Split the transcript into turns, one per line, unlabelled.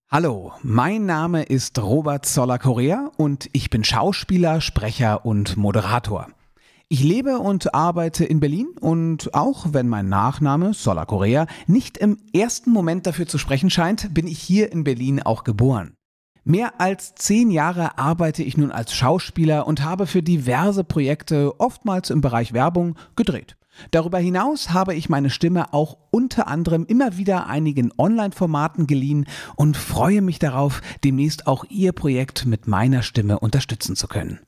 Hallo, mein Name ist Robert Zoller Correa und ich bin Schauspieler, Sprecher und Moderator. Ich lebe und arbeite in Berlin und auch wenn mein Nachname Zoller Correa nicht im ersten Moment dafür zu sprechen scheint, bin ich hier in Berlin auch geboren. Mehr als 10 Jahre arbeite ich nun als Schauspieler und habe für diverse Projekte, oftmals im Bereich Werbung, gedreht. Darüber hinaus habe ich meine Stimme auch unter anderem immer wieder einigen Online-Formaten geliehen und freue mich darauf, demnächst auch Ihr Projekt mit meiner Stimme unterstützen zu können.